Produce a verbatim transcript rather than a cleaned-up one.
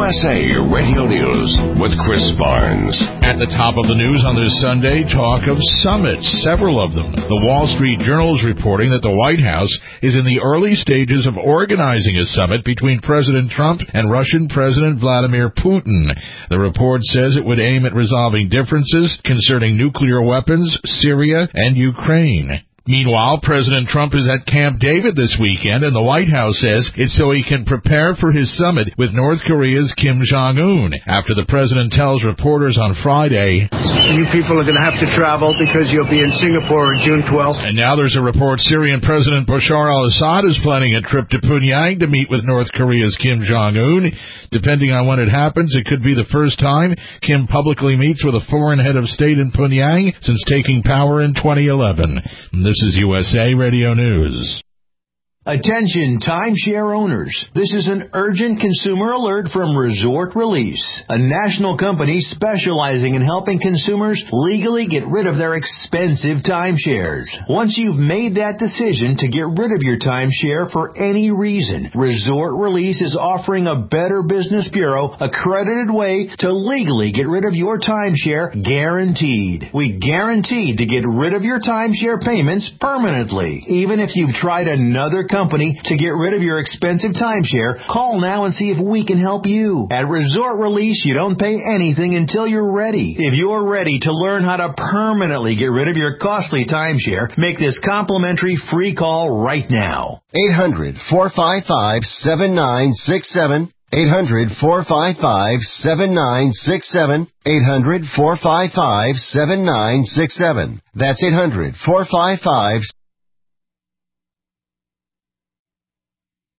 S A Radio News with Chris Barnes. At the top of the news on this Sunday, talk of summits, several of them. The Wall Street Journal is reporting that the White House is in the early stages of organizing a summit between President Trump and Russian President Vladimir Putin. The report says it would aim at resolving differences concerning nuclear weapons, Syria, and Ukraine. Meanwhile, President Trump is at Camp David this weekend, and the White House says it's so he can prepare for his summit with North Korea's Kim Jong-un, after the president tells reporters on Friday, "You people are going to have to travel because you'll be in Singapore on June twelfth. And now there's a report Syrian President Bashar al-Assad is planning a trip to Pyongyang to meet with North Korea's Kim Jong-un. Depending on when it happens, it could be the first time Kim publicly meets with a foreign head of state in Pyongyang since taking power in twenty eleven. This This is U S A Radio News. Attention timeshare owners. This is an urgent consumer alert from Resort Release, a national company specializing in helping consumers legally get rid of their expensive timeshares. Once you've made that decision to get rid of your timeshare for any reason, Resort Release is offering a Better Business Bureau accredited way to legally get rid of your timeshare, guaranteed. We guarantee to get rid of your timeshare payments permanently. Even if you've tried another company company to get rid of your expensive timeshare, call now and see if we can help you. At Resort Release, you don't pay anything until you're ready. If you're ready to learn how to permanently get rid of your costly timeshare, make this complimentary free call right now. eight hundred, four five five, seven nine six seven. eight hundred, four five five, seven nine six seven. eight hundred, four five five, seven nine six seven. That's eight hundred, four five five,